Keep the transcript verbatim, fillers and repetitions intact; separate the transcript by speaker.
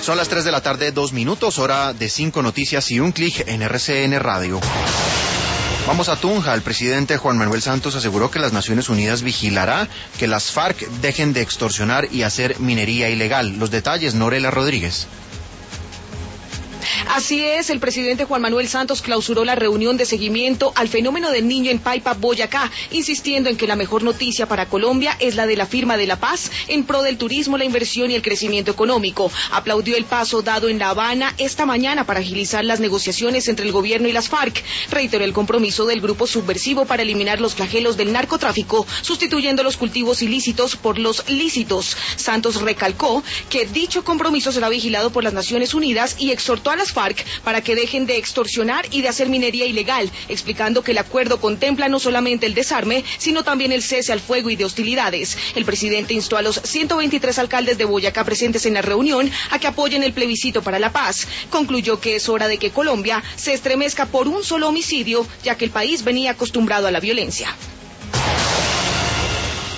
Speaker 1: Son las tres de la tarde, dos minutos, hora de cinco noticias y un clic en R C N Radio. Vamos a Tunja. El presidente Juan Manuel Santos aseguró que las Naciones Unidas vigilará que las FARC dejen de extorsionar y hacer minería ilegal. Los detalles, Norela Rodríguez.
Speaker 2: Así es, el presidente Juan Manuel Santos clausuró la reunión de seguimiento al fenómeno del Niño en Paipa, Boyacá, insistiendo en que la mejor noticia para Colombia es la de la firma de la paz en pro del turismo, la inversión y el crecimiento económico. Aplaudió el paso dado en La Habana esta mañana para agilizar las negociaciones entre el gobierno y las FARC. Reiteró el compromiso del grupo subversivo para eliminar los flagelos del narcotráfico, sustituyendo los cultivos ilícitos por los lícitos. Santos recalcó que dicho compromiso será vigilado por las Naciones Unidas y exhortó a las FARC para que dejen de extorsionar y de hacer minería ilegal, explicando que el acuerdo contempla no solamente el desarme, sino también el cese al fuego y de hostilidades. El presidente instó a los ciento veintitrés alcaldes de Boyacá presentes en la reunión a que apoyen el plebiscito para la paz. Concluyó que es hora de que Colombia se estremezca por un solo homicidio, ya que el país venía acostumbrado a la violencia.